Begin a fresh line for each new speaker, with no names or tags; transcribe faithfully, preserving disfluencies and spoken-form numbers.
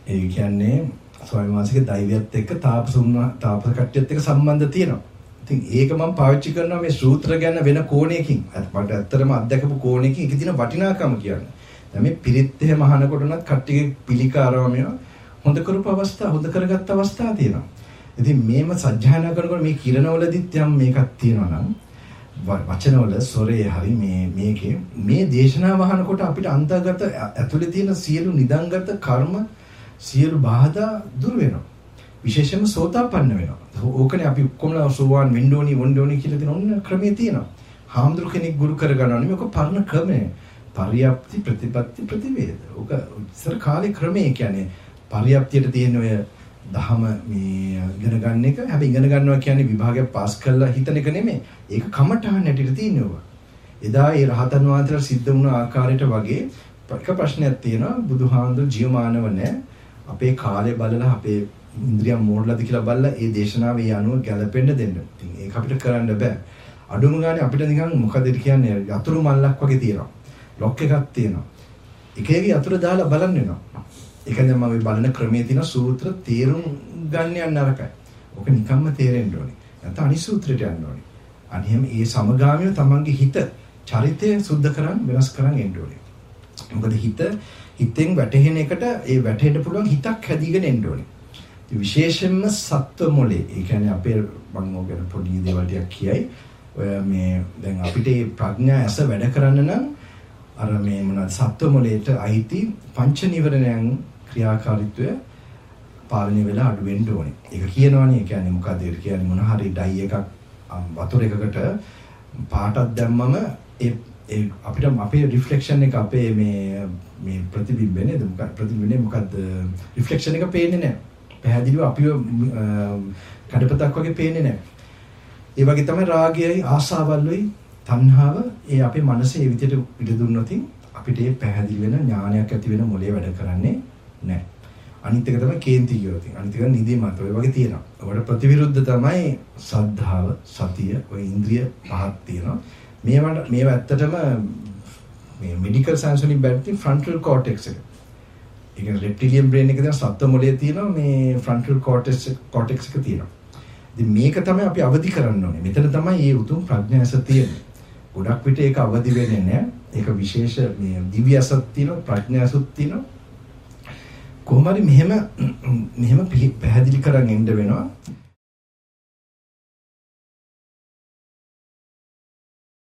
ඒ කියන්නේ ස්වාමීන් වහන්සේගේ දෛවයත් එක්ක තාපසුන් තාපස කට්ටියත් එක්ක සම්බන්ධ තියෙනවා. ඉතින් ඒක මම පාවිච්චි කරනවා මේ සූත්‍ර ගැන වෙන කෝණයකින්. මට ඇත්තටම අත්දැකපු කෝණයකින් ඒකේ තියෙන වටිනාකම කියන්නේ. දැන් මේ පිරිත් එහෙම අහනකොට උනත් කට්ටියගේ පිළිකාරවම හොඳ කරපු අවස්ථා හොඳ කරගත්ත අවස්ථා තියෙනවා. ඉතින් මේම සජ්ජායනා කරනකොට මේ කිරණවලදිත් යම් මේකක් තියෙනවා නම් වචනවල සොරේ හරි මේ මේකේ මේ දේශනාව අහනකොට අපිට අන්තර්ගත ඇතුලේ තියෙන සියලු නිදන්ගත කර්ම සියලු බාධා දුර වෙනවා. විශේෂයෙන්ම සෝතාපන්න වෙනවා. ඕකනේ අපි කොහොමද සෝවාන් වෙන්න ඕනි වොන්න ඕනි කියලා දෙන ඕන ක්‍රමයේ තියෙනවා. හාමුදුරු කෙනෙක් ගුරු කරගන්නවා නෙමෙයි ඔක පරණ ක්‍රමය. පරියප්ති ප්‍රතිපත්ති ප්‍රතිවේද. ඔක ඉස්සර කාලේ ක්‍රමයේ කියන්නේ පරියප්තියට තියෙන ඔය දහම මේ ඉගෙන ගන්න එක. හැබැයි ඉගෙන ගන්නවා කියන්නේ විභාගයක් පාස් කරලා හිතන එක නෙමෙයි. ඒක කමටහන් හැටියට තියෙනවා. එදා ඒ රහතන් වහන්සේලා සිද්ධ වුණ ආකාරයට වගේ එක ප්‍රශ්නයක් තියෙනවා. බුදුහාමුදුරු ජීවමානව නැහැ. අපේ කාලය බලලා අපේ ඉන්ද්‍රියන් මෝඩලාද කියලා බලලා ඒ දේශනාවේ යනුව ගැලපෙන්න දෙන්න. ඉතින් ඒක අපිට කරන්න බෑ. අඩුම ගානේ අපිට නිකන් මොකද කියන්නේ යතුරු මල්ලක් වගේ තියෙනවා. ලොක් එකක් තියෙනවා. එක එක යතුරු දාලා බලන්න වෙනවා. ඒක දැන් මම බලන ක්‍රමයේ තියෙන සූත්‍ර තේරුම් ගන්න යන්න නරකයි. ඔක නිකම්ම තේරෙන්න ඕනේ. නැත්නම් අනිත් සූත්‍රයට යන්න ඕනේ. අනිහෙම ඒ සමගාමීව තමන්ගේ හිත චරිතය සුද්ධ කරන් වෙනස් කරන් එන්න ඕනේ. මොකද හිත හිතෙන් වැටෙන එකට ඒ වැටෙන්න පුළුවන් හිතක් හැදීගෙන එන්න ඕනේ. විශේෂයෙන්ම සත්ව මොලේ. ඒ කියන්නේ අපේ මම ඔයගෙන පොඩි දේවල් ටිකක් කියයි. ඔය මේ දැන් අපිට මේ ප්‍රඥා ඇස වැඩ කරන්න නම් අර මේ මොනවද සත්ව මොලේට අයිති පංච නිවරණයන් ක්‍රියාකාරීත්වය පාලනය වෙලා අඩු වෙන්න ඕනේ. ඒක කියනවනේ. ඒ කියන්නේ මොකද ඒක කියන්නේ මොන හරි ඩයි එකක් වතුර එකකට පාටක් දැම්මම ඒ ඒ අපිට අපේ රිෆ්ලෙක්ෂන් එක අපේ මේ මේ ප්‍රතිබිම්බය නේද? මොකක්ද ප්‍රතිබිම්බනේ මොකද්ද? රිෆ්ලෙක්ෂන් එක පේන්නේ නැහැ. පැහැදිලිව අපිව කඩපතක් වගේ පේන්නේ නැහැ. ඒ වගේ තමයි රාගයයි ආසාවල්ුයි තණ්හාව ඒ අපේ මනසේ ඒ විදිහට පිට දුන්නොත් අපිට ඒ පැහැදිලි වෙන ඥානයක් ඇති වෙන මොලේ වැඩ කරන්නේ නැහැ. අනිත් එක තමයි කේන්ති කියනවා. අනිත් එක නිදිමත ඔය වගේ තියෙනවා. ඒකට ප්‍රතිවිරුද්ධ තමයි සද්ධාව, සතිය, ඔය ඉන්ද්‍රිය පහක් තියෙනවා. මේවට මේව ඇත්තටම මේ මෙඩිකල් සයන්ස් වලින් බැලුවොත් ෆ්‍රන්ටල් කෝටෙක්ස් එක. ඒ කියන්නේ රෙප්ටිලියන් බ්‍රේන් එකේ තියෙන සත්ත්ව මොලේ තියෙනවා මේ ෆ්‍රන්ටල් කෝටෙක්ස් කෝටෙක්ස් එක තියෙනවා. ඉතින් මේක තමයි අපි අවදි කරන්න ඕනේ. මෙතන තමයි මේ උතුම් ප්‍රඥාස තියෙන්නේ. ගොඩක් විට ඒක අවදි වෙන්නේ නැහැ. ඒක විශේෂ මේ දිව්‍ය අසත් තියෙනවා, ප්‍රඥාසුත් තියෙනවා. කොහොම හරි මෙහෙම මෙහෙම පැහැදිලි කරන් එන්න වෙනවා.